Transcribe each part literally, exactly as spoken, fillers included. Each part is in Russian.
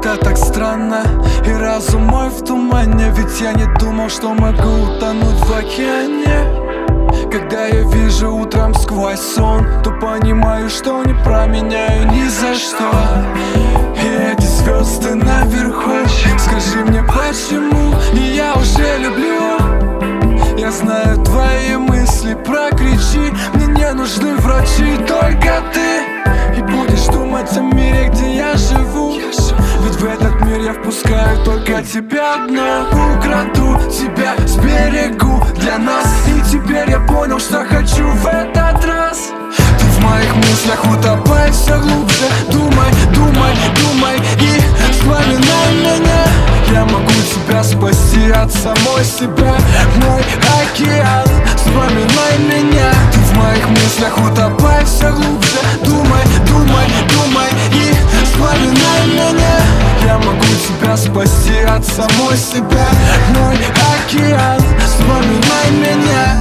Это так странно, и разум мой в тумане. Ведь я не думал, что могу утонуть в океане. Когда я вижу утром сквозь сон, то понимаю, что не променяю ни за что. И эти звезды наверху, скажи мне почему, и я уже люблю. Я знаю твои мысли, прокричи, мне не нужны врачи, только ты. И будешь думать о мире, где я живу, ведь в этот мир я впускаю только тебя одну. Украду тебя, сберегу для нас. И теперь я понял, что хочу в этот раз. Ты в моих мыслях утопай все глубже. Думай, думай, думай и вспоминай меня. Я могу тебя спасти от самой себя. Мой океан, вспоминай меня. Ты в моих мыслях утопай все глубже. Думай, думай, думай и вспоминай меня. Я могу тебя спасти от самой себя. Мой океан, вспоминай меня.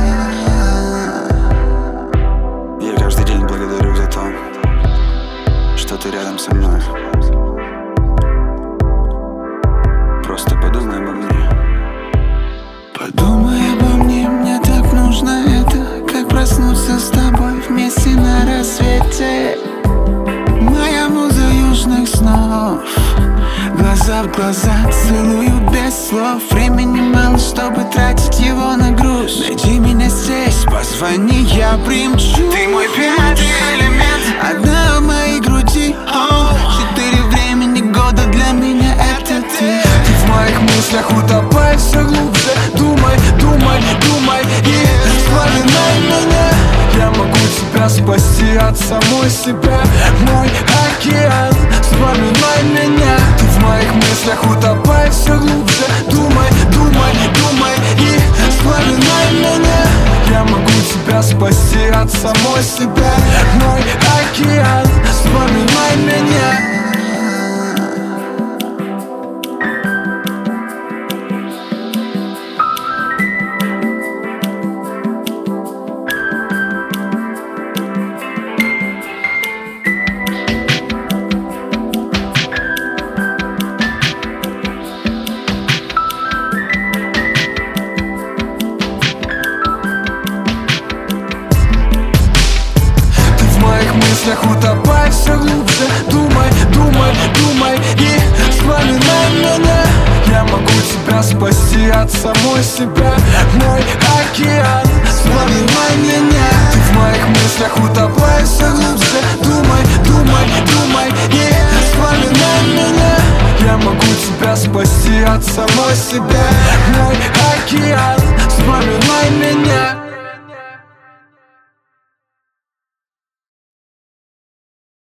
Я каждый день благодарю за то, что ты рядом со мной. Просто подумай обо мне. Подумай обо мне, мне так нужно это. Как проснуться с тобой вместе на рассвете. Моя муза южных снов. Глаза в глаза целую без слов. Времени мало, чтобы тратить его на груз. Найди меня здесь, позвони, я примчу. Ты мой пятый элемент, одна в моей груди. О, четыре времени года для меня это ты. Ты в моих мыслях утопай все глубже. Думай, думай, думай и вспоминай меня. Я могу тебя спасти от самой себя. Мой океан, вспоминай меня. Ты в моих мыслях утопай все глубже. Думай, думай, думай и вспоминай меня. Я могу тебя спасти от самой себя. Мой океан, вспоминай меня. Утопай все глубже. Думай, думай, думай и вспоминай меня. Я могу тебя спасти от самой себя. Мой океан, вспоминай меня. Ты в моих мыслях утопай все глубже. Думай, думай, думай и вспоминай меня. Я могу тебя спасти от самой себя. Мой океан,